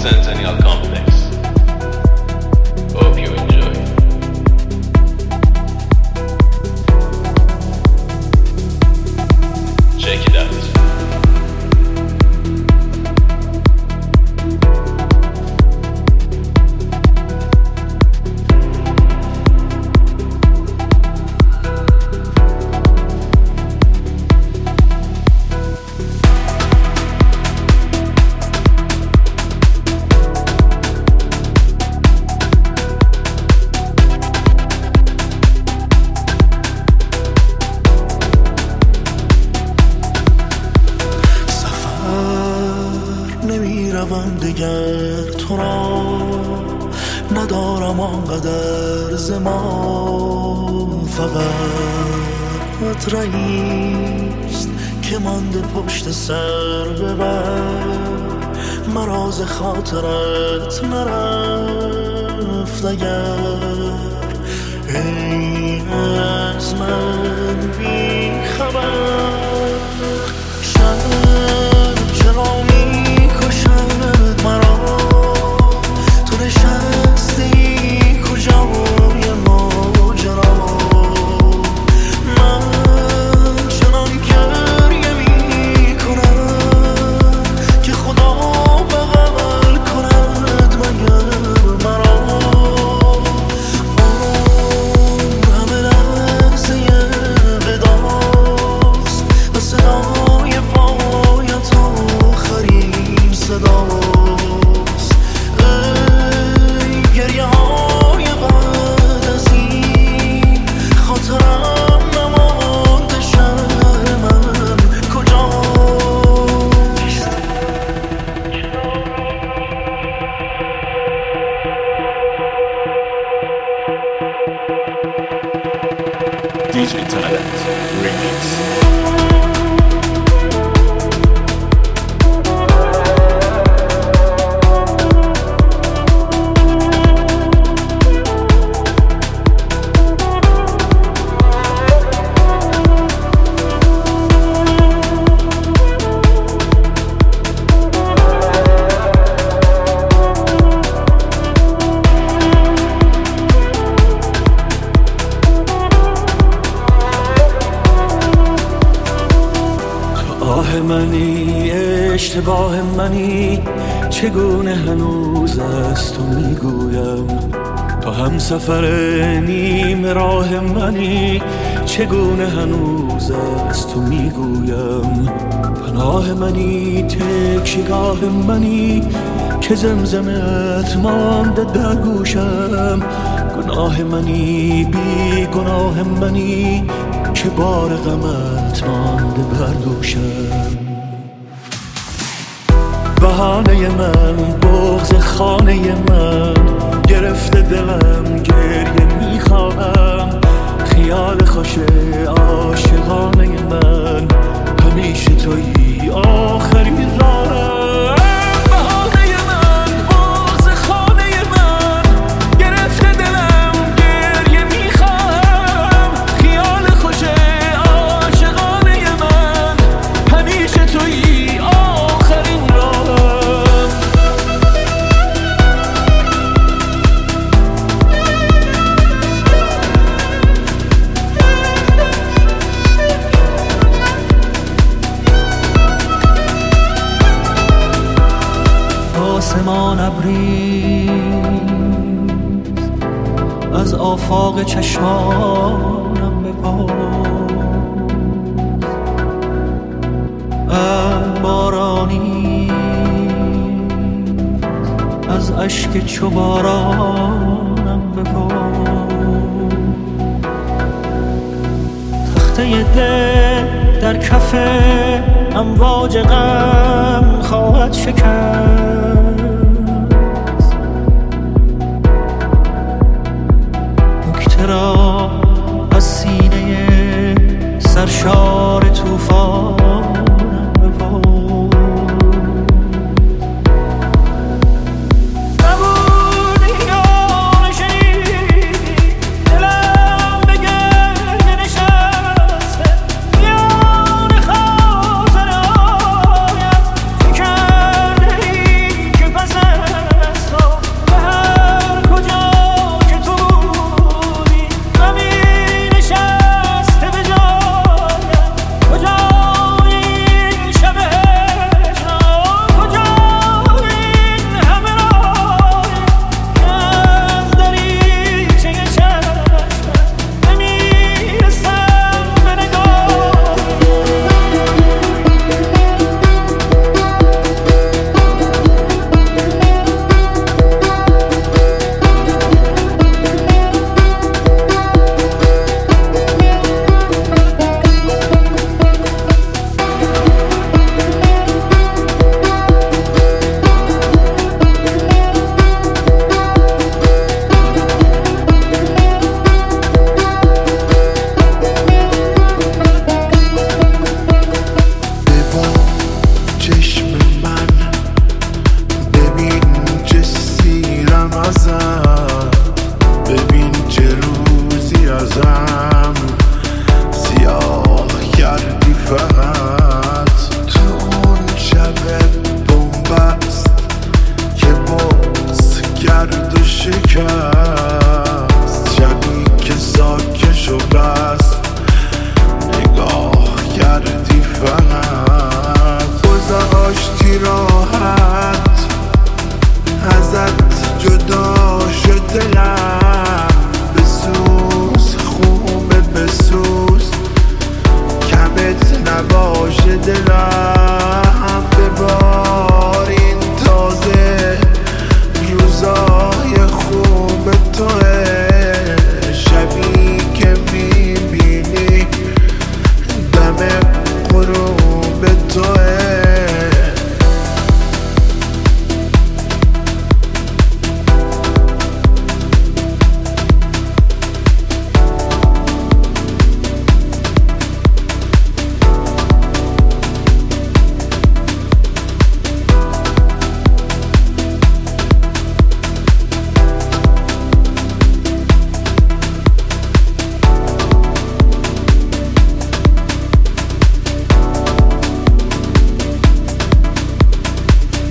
Centennial Complex. Hope you enjoy. Check it out. دیگر تو را ندارم آنقدر زمان، فقط رئیست که مانده پشت سر ببر، مراز خاطرت نرفت اگر ای از من بی خبر. شب چرا میکشد مرا، تو نشستی کجای ماجرا، من چنان گریه میکنم که خدا بغل کند مگر مرا. اون همه لحظه وداست و صدای پایت آخرین صداست. ای گریه های بعد از این خاطرم نمانده، شهر من کجاست؟ DJ Talent Remix. منی اشتباه منی، چگونه هنوز از تو میگویم، تو هم سفر نیم راه منی، چگونه هنوز از تو میگویم. پناه منی تکیه‌گاه منی که زمزمت مانده در گوشم، گناه منی بی گناه منی که بار غمت مانده بر دوشم. بهانه من بغض خانه من گرفته دلم، گریه میخواهم خیال خوش عاشقانه من، همیشه تویی آخرین راهم. آسمان ابریز از آفاق چشمانم بپاس، بارانی از اشک چو بارانم بپاس. تخته دل در کف امواج غم خواهد شکست، را از سینه سرشار طوفانم بپاس. نبودی یا نشنیدی دلم به گریه نشسته، میان خاطرهایم چه کرده ای که پس از فقط تو اون شب بومبست که بغض کرد و شکست، شبی که ساکش و بست نگاه کردی فقط گذاشتی راحت ازت جدا شد دلم، بسوز خوبه بسوز کمت نباشه دلم.